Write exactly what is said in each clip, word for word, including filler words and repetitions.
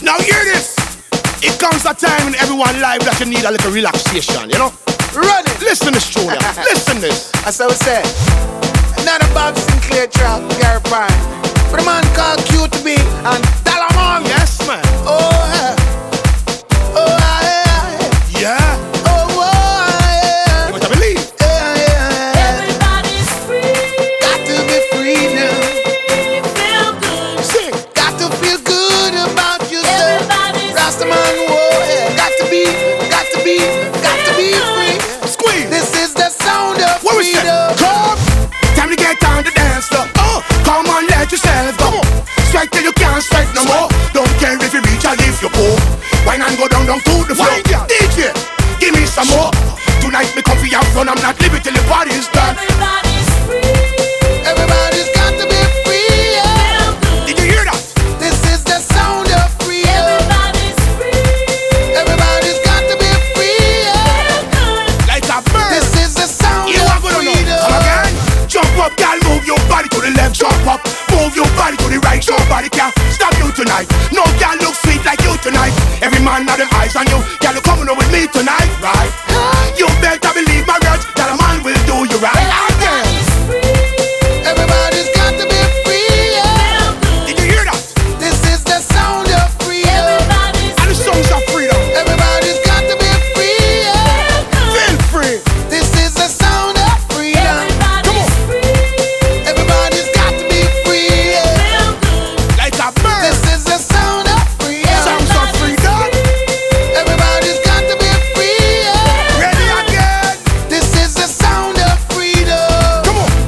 Now hear this. It comes a time in everyone's life that you need a little relaxation, you know? Run it. Listen this, Julia. Listen this. That's how we say. Not a Bob Sinclair track, Gary Prime. But a man called Q to be and Dalamon. Yes, man. Oh, yeah. Oh, yeah. Yeah. Oh, oh, yeah. You better believe. Yeah, yeah. Everybody's free. Got to be free now. Feel good. Sing. Got to feel good about yourself. Everybody's Rastaman, whoa, yeah. Got to be, got to be, got to be free. Squeeze. This is the sound of What we say? freedom. Come. Time to get down to dance floor. Oh, come on, let yourself go. Strike till you can't strike no more. Don't care if you reach or if you go. Wine and go down, down to the floor. D J, give me some more. Tonight me comfy out front. I'm not leaving till the party's done. Everybody's free. Everybody's got to be free. Yeah. Feel good. Did you hear that? This is the sound of freedom. Everybody's free. Everybody's got to be free. Yeah. Feel good. Like a bird. This is the sound You of are gonna know. freedom. Come again. Jump up, girl, move your body to the left. Jump up, move your body to the right. Nobody can stop you tonight. No girl look sweet like you tonight. Every man have them eyes on you. Girl, you coming up with me tonight, right? You better believe my words that a man will do you right. Again. Everybody's free. Everybody's got to be free. Yeah. Feel good. Did you hear that? This is the sound of freedom. Everybody's And the songs of freedom. Everybody's got to be free. Yeah. feel good. Feel free. This is the sound of freedom. Everybody's free. Everybody's got to be free. Yeah. Feel good. Like a bird. This is the sound of freedom. Songs of freedom. Everybody's got to be free. Yeah. Ready again. This is the sound of freedom. Come on.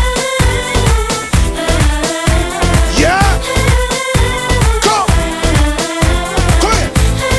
Yeah. Come. Come here.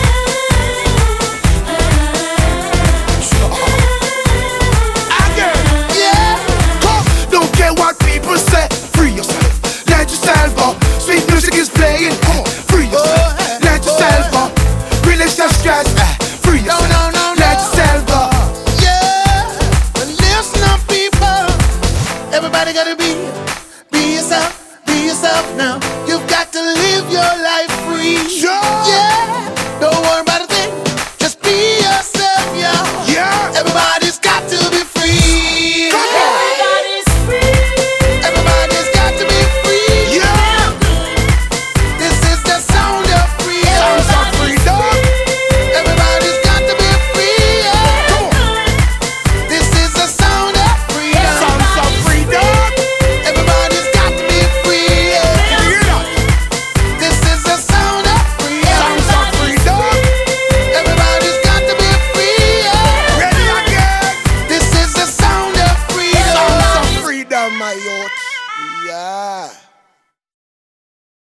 Again. Yeah. Come. Don't care what people say. Free yourself. Let yourself go. Sweet music is playing. Come on. Free yourself. Let yourself go. Release your stress. eh. Free No, yourself. no, no, Let no. yourself go. Yeah. But listen up, people. Everybody gotta be, be yourself, be yourself now. You've got to live your life free. Yeah. Yeah. Don't worry about a thing. Just be yourself, yeah. Yeah. Everybody's got to be free. Come on. Everybody's free. Everybody's got to be free. Yeah. Feel good. This is the sound of freedom. Sounds of freedom. Everybody's got to be free. Yeah. Come on. This is the sound of freedom. Sounds of freedom. Everybody's got to be free. Yeah. Did you hear that? This is the sound of freedom. Sounds of freedom. Everybody's got to be free. Yeah. Ready again. This is the sound of freedom. Sounds of freedom, my youth. Yeah.